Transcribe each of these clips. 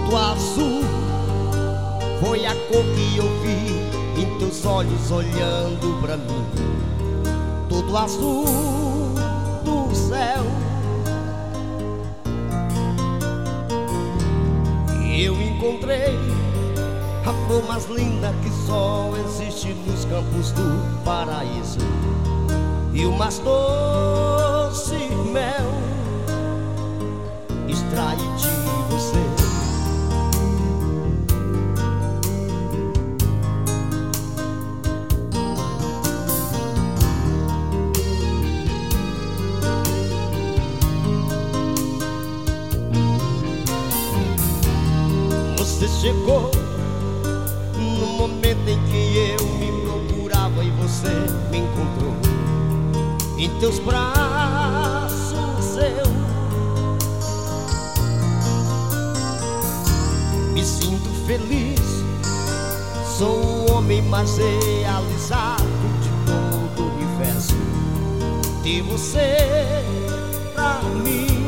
tudo azul foi a cor que eu vi em teus olhos olhando pra mim. Tudo azul do céu. E eu encontrei a flor mais linda que só existe nos campos do paraíso, e o mais doce mel extrai de você. Você chegou no momento em que eu me procurava e você me encontrou. Em teus braços eu me sinto feliz. Sou o homem mais realizado de todo o universo. Ter você pra mim,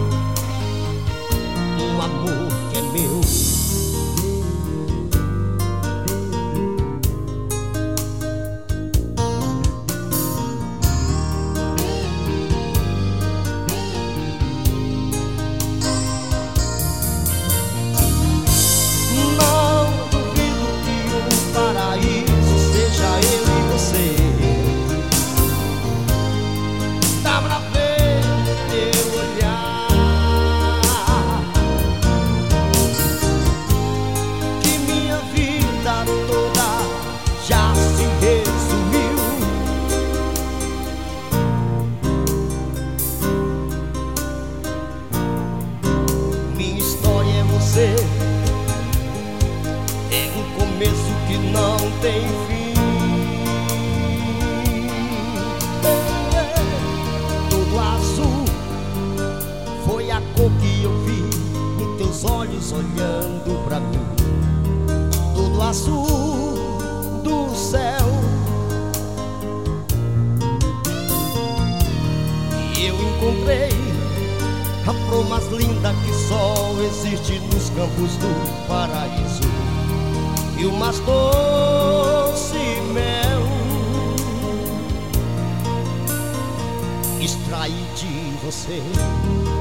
um amor que é meu. É um começo que não tem fim. Tudo azul foi a cor que eu vi em teus olhos olhando pra mim. Tudo azul do céu. E eu encontrei a flor mais linda que só existe nos campos do paraíso, e o mais doce mel extrai de você.